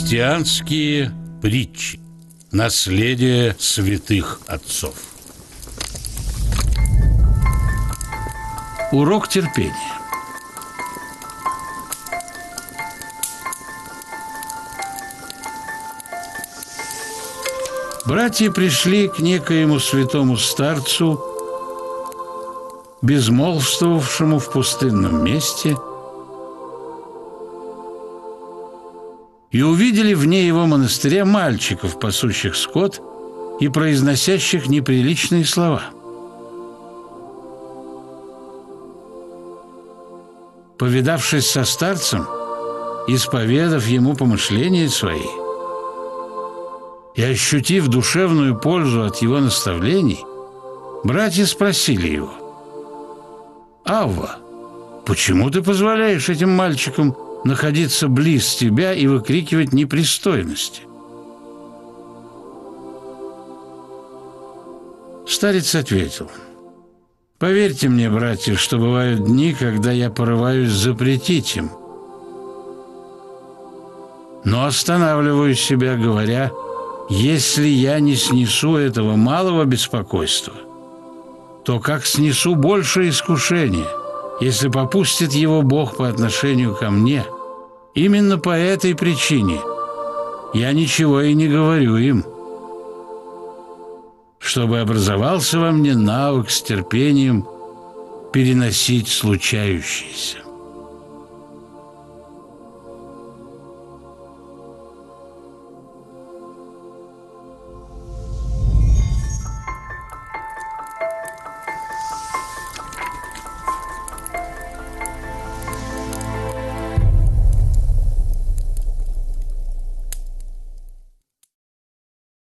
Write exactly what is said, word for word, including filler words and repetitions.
Христианские притчи. Наследие святых отцов. Урок терпения. Братья пришли к некоему святому старцу, безмолвствовавшему в пустынном месте, и увидели вне его монастыря мальчиков, пасущих скот и произносящих неприличные слова. Повидавшись со старцем, исповедав ему помышления свои и ощутив душевную пользу от его наставлений, братья спросили его: «Авва, почему ты позволяешь этим мальчикам находиться близ тебя и выкрикивать непристойности?» Старец ответил: «Поверьте мне, братья, что бывают дни, когда я порываюсь запретить им, но останавливаю себя, говоря: если я не снесу этого малого беспокойства, то как снесу большее искушение, если попустит его Бог по отношению ко мне? Именно по этой причине я ничего и не говорю им, чтобы образовался во мне навык с терпением переносить случающееся».